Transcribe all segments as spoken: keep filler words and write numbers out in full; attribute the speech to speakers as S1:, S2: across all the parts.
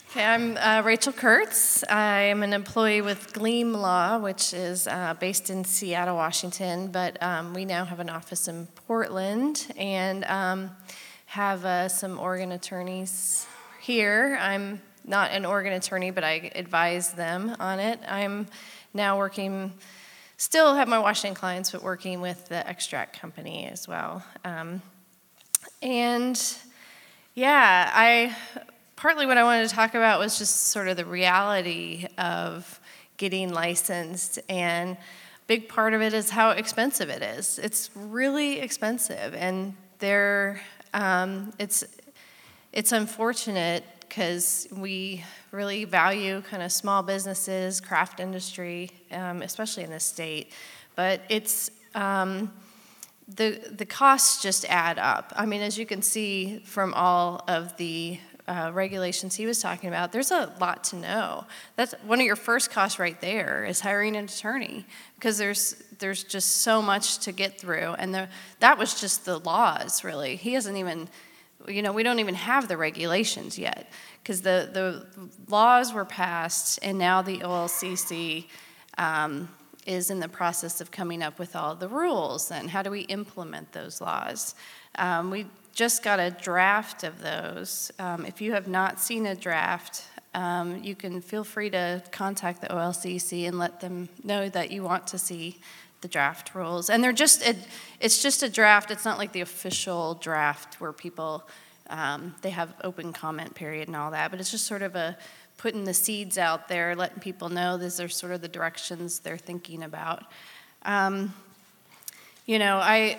S1: Okay, I'm uh, Rachel Kurtz. I'm an employee with Gleam Law, which is uh, based in Seattle, Washington, but um, we now have an office in Portland and um, have uh, some Oregon attorneys here. I'm not an Oregon attorney, but I advise them on it. I'm now working, still have my Washington clients, but working with the extract company as well. Um, and yeah, I... Partly what I wanted to talk about was just sort of the reality of getting licensed, and a big part of it is how expensive it is. It's really expensive, and there, um, it's it's unfortunate because we really value kind of small businesses, craft industry, um, especially in this state, but it's um, the the costs just add up. I mean, as you can see from all of the Uh, regulations he was talking about, there's a lot to know. That's one of your first costs right there is hiring an attorney, because there's there's just so much to get through, and the, that was just the laws, really. He hasn't even, you know, we don't even have the regulations yet, because the, the laws were passed, and now the O L C C um, is in the process of coming up with all the rules, and how do we implement those laws? Um, we just got a draft of those. Um, if you have not seen a draft, um, you can feel free to contact the O L C C and let them know that you want to see the draft rules. And they're just, it, it's just a draft. It's not like the official draft where people, um, they have open comment period and all that, but it's just sort of a putting the seeds out there, letting people know these are sort of the directions they're thinking about. Um, you know, I,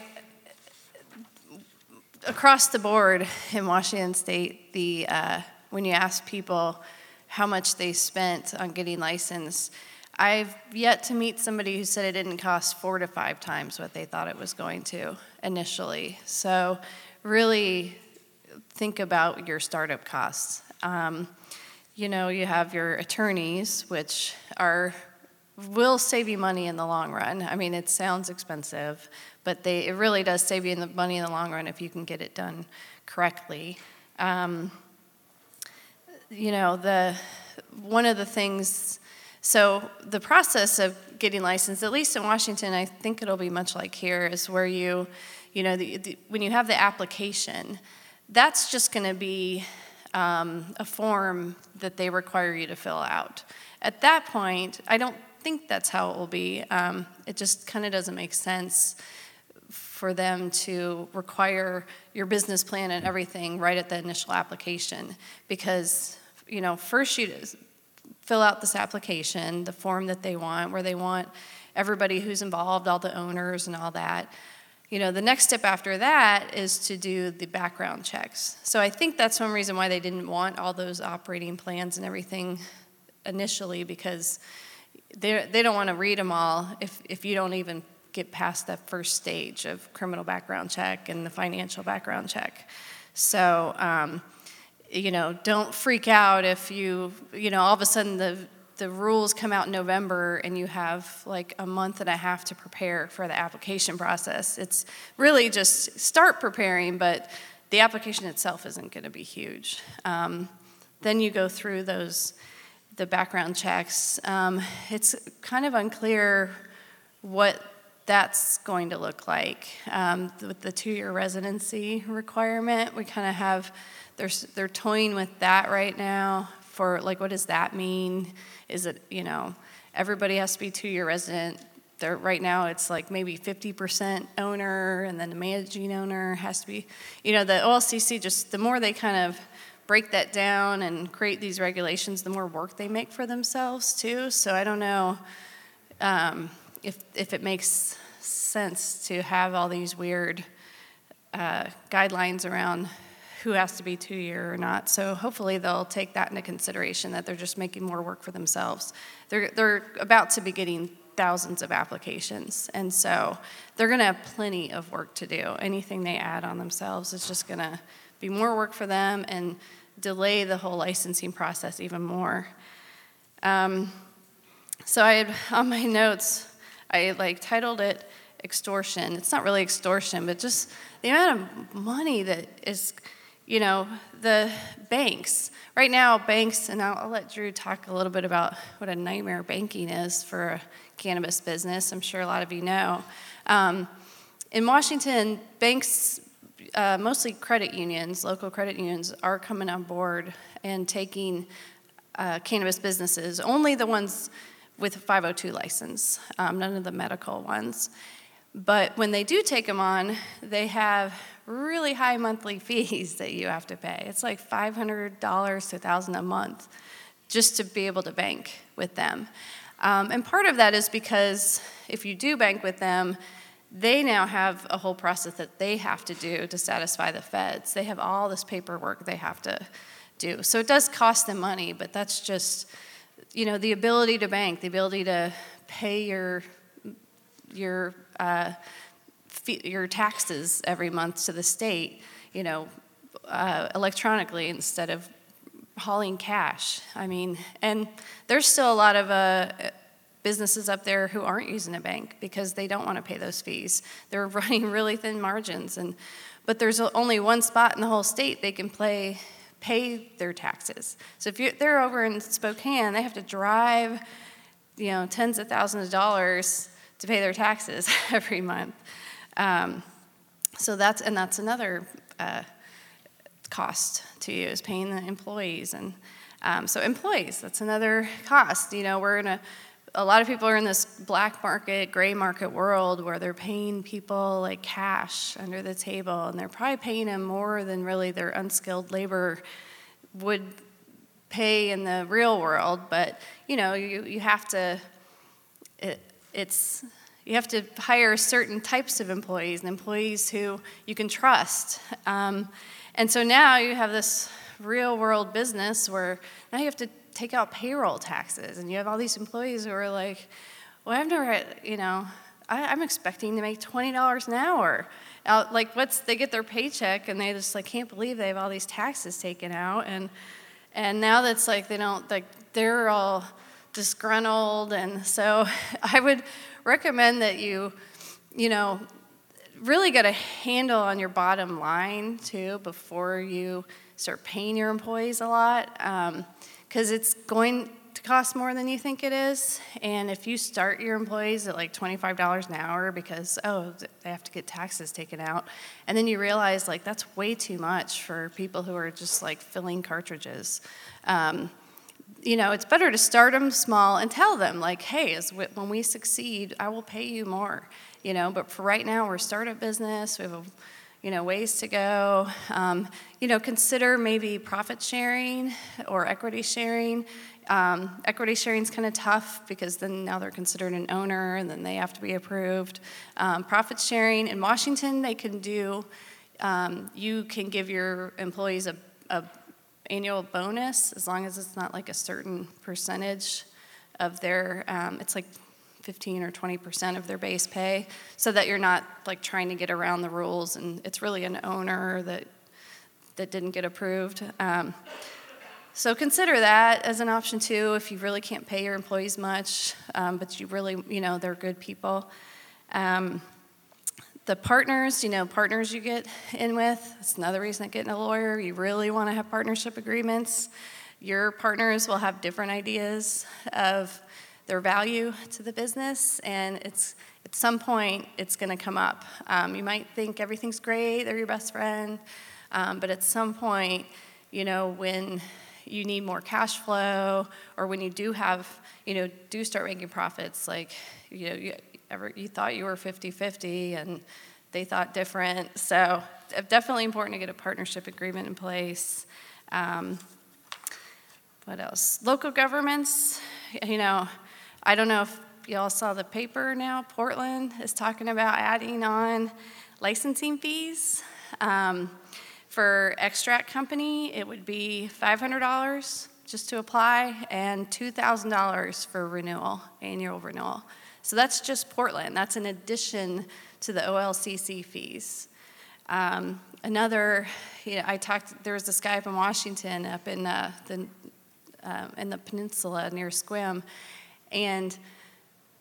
S1: across the board in Washington State, the uh, when you ask people how much they spent on getting licensed, I've yet to meet somebody who said it didn't cost four to five times what they thought it was going to initially. So really think about your startup costs. Um, you know, you have your attorneys, which are will save you money in the long run. I mean, it sounds expensive, but they, it really does save you the money in the long run if you can get it done correctly. Um, you know, the one of the things, so the process of getting licensed, at least in Washington, I think it'll be much like here, is where you, you know, the, the, when you have the application, that's just going to be um, a form that they require you to fill out. At that point, I don't think that's how it will be. Um, it just kind of doesn't make sense for them to require your business plan and everything right at the initial application, because, you know, first you fill out this application, the form that they want, where they want everybody who's involved, all the owners and all that. You know, the next step after that is to do the background checks. So I think that's one reason why they didn't want all those operating plans and everything initially, because they they don't want to read them all if, if you don't even get past that first stage of criminal background check and the financial background check. So, um, you know, don't freak out if you, you know, all of a sudden the the rules come out in November and you have like a month and a half to prepare for the application process. It's really just start preparing, but the application itself isn't going to be huge. Um, then you go through those the background checks. Um, it's kind of unclear what that's going to look like. Um, with the two-year residency requirement, we kind of have, they're, they're toying with that right now for, like, what does that mean? Is it, you know, everybody has to be two-year resident. They're, right now it's like maybe fifty percent owner, and then the managing owner has to be, you know, the O L C C just, the more they kind of break that down and create these regulations, the more work they make for themselves too. So I don't know um, if if it makes sense to have all these weird uh, guidelines around who has to be two-year or not. So hopefully they'll take that into consideration, that they're just making more work for themselves. They're they're about to be getting thousands of applications, and so they're going to have plenty of work to do. Anything they add on themselves is just going to be more work for them and delay the whole licensing process even more. Um, so I had, on my notes, I like titled it extortion. It's not really extortion, but just the amount of money that is, you know, the banks. Right now, banks, and I'll, I'll let Drew talk a little bit about what a nightmare banking is for a cannabis business. I'm sure a lot of you know. Um, in Washington, banks, uh, mostly credit unions, local credit unions, are coming on board and taking uh, cannabis businesses, only the ones with a five oh two license, um, none of the medical ones. But when they do take them on, they have really high monthly fees that you have to pay. It's like five hundred dollars to one thousand dollars a month just to be able to bank with them. Um, and part of that is because if you do bank with them, they now have a whole process that they have to do to satisfy the feds. They have all this paperwork they have to do. So it does cost them money, but that's just, you know, the ability to bank, the ability to pay your your uh, fee, your taxes every month to the state, you know, uh, electronically instead of hauling cash. I mean, and there's still a lot of uh, businesses up there who aren't using a bank because they don't want to pay those fees. They're running really thin margins, and but there's only one spot in the whole state they can play. pay their taxes. So if you're, they're over in Spokane, they have to drive, you know, tens of thousands of dollars to pay their taxes every month. Um, so that's, and that's another uh, cost to you, is paying the employees. And um, so employees, that's another cost. You know, we're in a, a lot of people are in this black market, gray market world where they're paying people like cash under the table, and they're probably paying them more than really their unskilled labor would pay in the real world. But you know, you you have to it, it's you have to hire certain types of employees, and employees who you can trust. Um, and so now you have this real world business where now you have to take out payroll taxes, and you have all these employees who are like, well, I've never had, you know, I, I'm expecting to make twenty dollars an hour. Uh, like, what's, they get their paycheck, and they just, like, can't believe they have all these taxes taken out, and and now that's, like, they don't, like, they're all disgruntled, and so I would recommend that you, you know, really get a handle on your bottom line, too, before you start paying your employees a lot. Um, because it's going to cost more than you think it is. And if you start your employees at like twenty-five dollars an hour because, oh, they have to get taxes taken out, and then you realize like that's way too much for people who are just like filling cartridges. Um, you know, it's better to start them small and tell them like, hey, as w- when we succeed, I will pay you more. You know, but for right now, we're a startup business. We have a you know, ways to go. Um, you know, consider maybe profit sharing or equity sharing. Um, equity sharing is kind of tough because then now they're considered an owner and then they have to be approved. Um, profit sharing in Washington, they can do, um, you can give your employees a, a annual bonus as long as it's not like a certain percentage of their, um, it's like fifteen or twenty percent of their base pay, so that you're not like trying to get around the rules and it's really an owner that that didn't get approved. Um, so consider that as an option too if you really can't pay your employees much, um, but you really, you know, they're good people. Um, the partners, you know, partners you get in with, that's another reason that getting a lawyer, you really want to have partnership agreements. Your partners will have different ideas of their value to the business, and it's at some point it's going to come up. Um, you might think everything's great, they're your best friend, um, but at some point, you know, when you need more cash flow, or when you do have, you know, do start making profits, like, you know, you, ever, you thought you were fifty-fifty, and they thought different. So definitely important to get a partnership agreement in place. Um, what else? Local governments, you know, I don't know if y'all saw the paper now. Portland is talking about adding on licensing fees. Um, for Extract Company, it would be five hundred dollars just to apply and two thousand dollars for renewal, annual renewal. So that's just Portland. That's in addition to the O L C C fees. Um, another, you know, I talked, there was this guy from Washington up in uh, the, uh, in the peninsula near Sequim, and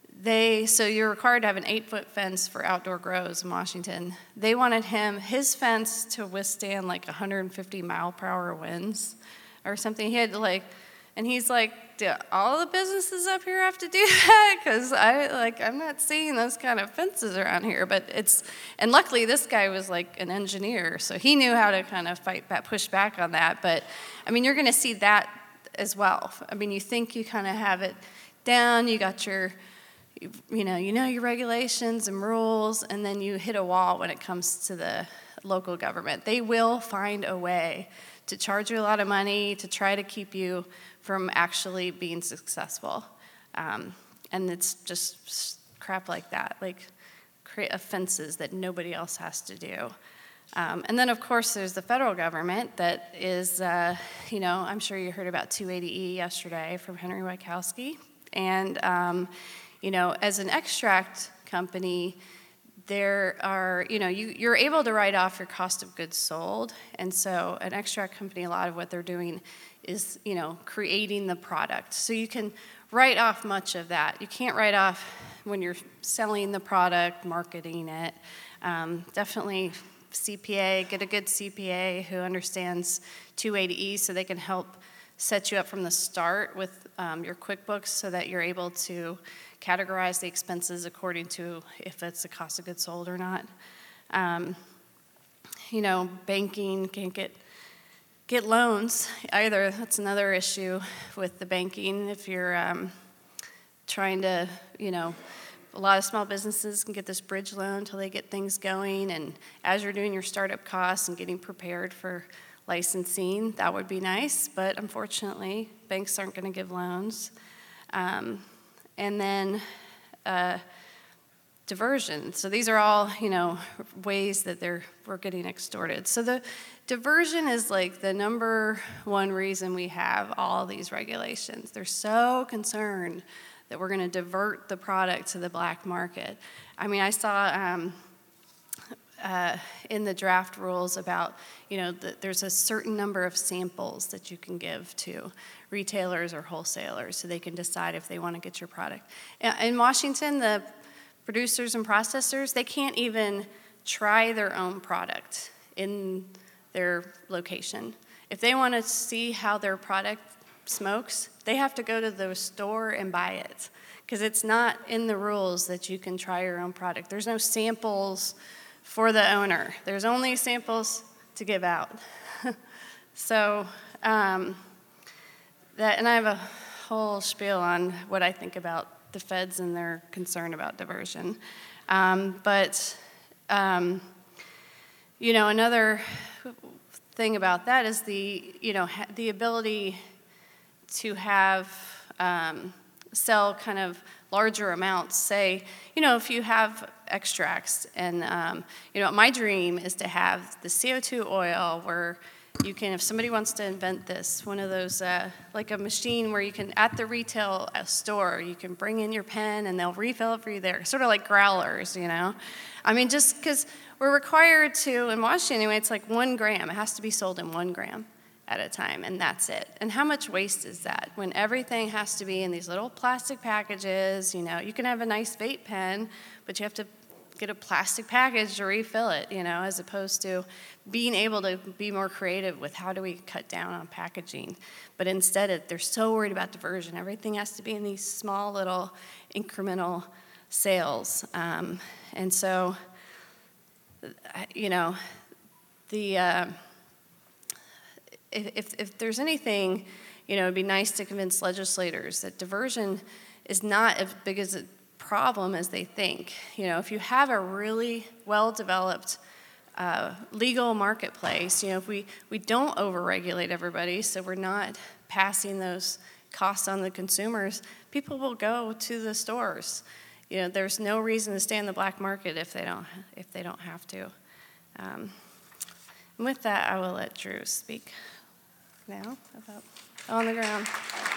S1: They, so you're required to have an eight-foot fence for outdoor grows in Washington. They wanted him, his fence to withstand like one hundred fifty mile per hour winds or something. He had to like, and he's like, do all the businesses up here have to do that? Because I like, I'm not seeing those kind of fences around here. But it's, and luckily this guy was like an engineer, so he knew how to kind of fight back, push back on that. But I mean, you're going to see that as well. I mean, you think you kind of have it down, you got your, you know, you know your regulations and rules, and then you hit a wall when it comes to the local government. They will find a way to charge you a lot of money to try to keep you from actually being successful. Um, and it's just crap like that, like create offenses that nobody else has to do. Um, and then, of course, there's the federal government that is, uh, you know, I'm sure you heard about two eighty E yesterday from Henry Wachowski. And, um, you know, as an extract company, there are, you know, you, you're able to write off your cost of goods sold. And so an extract company, a lot of what they're doing is, you know, creating the product. So you can write off much of that. You can't write off when you're selling the product, marketing it. Um, definitely C P A, get a good C P A who understands two eighty E so they can help set you up from the start with um, your QuickBooks so that you're able to categorize the expenses according to if it's a cost of goods sold or not. Um, you know, banking can't get get loans either. That's another issue with the banking. If you're um, trying to, you know, a lot of small businesses can get this bridge loan until they get things going, and as you're doing your startup costs and getting prepared for licensing, that would be nice, but unfortunately, banks aren't going to give loans. Um, and then uh, diversion. So these are all, you know, ways that they're we're getting extorted. So the diversion is like the number one reason we have all these regulations. They're so concerned that we're going to divert the product to the black market. I mean, I saw um, uh, in the draft rules about, you know, the, there's a certain number of samples that you can give to retailers or wholesalers so they can decide if they want to get your product. In Washington, the producers and processors, they can't even try their own product in their location. If they want to see how their product smokes, they have to go to the store and buy it because it's not in the rules that you can try your own product. There's no samples for the owner. There's only samples to give out. so um, that, and I have a whole spiel on what I think about the feds and their concern about diversion. Um, but um, you know, another thing about that is the you know ha- the ability to have um, sell kind of larger amounts. Say, you know, if you have extracts, and um, you know, my dream is to have the C O two oil where you can, if somebody wants to invent this, one of those, uh, like a machine where you can, at the retail store, you can bring in your pen and they'll refill it for you there, sort of like growlers, you know? I mean, just because we're required to, in Washington anyway, it's like one gram. It has to be sold in one gram at a time, and that's it. And how much waste is that when everything has to be in these little plastic packages? You know, you can have a nice vape pen, but you have to get a plastic package to refill it, you know, as opposed to being able to be more creative with how do we cut down on packaging. But instead, it, they're so worried about diversion. Everything has to be in these small little incremental sales. Um, and so, you know, the uh, if, if there's anything, you know, it'd be nice to convince legislators that diversion is not as big as a problem as they think. You know, if you have a really well-developed uh, legal marketplace, you know, if we, we don't over-regulate everybody, so we're not passing those costs on the consumers, people will go to the stores. You know, there's no reason to stay in the black market if they don't if they don't have to. Um, and with that, I will let Drew speak now about On the Ground.